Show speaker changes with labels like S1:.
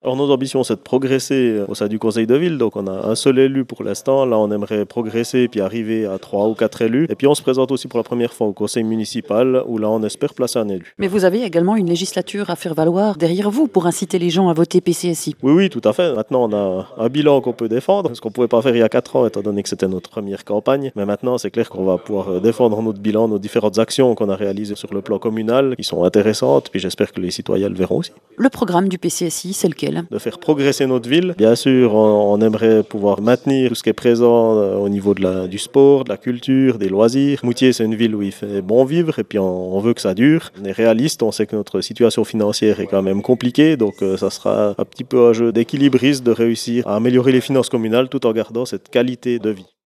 S1: Alors nos ambitions, c'est de progresser au sein du conseil de ville. Donc on a un seul élu pour l'instant. Là, on aimerait progresser puis arriver à 3 ou 4 élus. Et puis on se présente aussi pour la première fois au conseil municipal où là, on espère placer un élu.
S2: Mais vous avez également une législature à faire valoir derrière vous pour inciter les gens à voter PCSI.
S1: Oui, oui, tout à fait. Maintenant, on a un bilan qu'on peut défendre, ce qu'on ne pouvait pas faire il y a 4 ans, étant donné que c'était notre première campagne. Mais maintenant, c'est clair qu'on va pouvoir défendre notre bilan, nos différentes actions qu'on a réalisées sur le plan communal, qui sont intéressantes. Puis j'espère que les citoyens le verront aussi.
S2: Le programme du PCSI, c'est lequel?
S1: De faire progresser notre ville. Bien sûr, on aimerait pouvoir maintenir tout ce qui est présent au niveau du sport, de la culture, des loisirs. Moutier, c'est une ville où il fait bon vivre et puis on veut que ça dure. On est réaliste, on sait que notre situation financière est quand même compliquée, donc ça sera un petit peu un jeu d'équilibriste de réussir à améliorer les finances communales tout en gardant cette qualité de vie.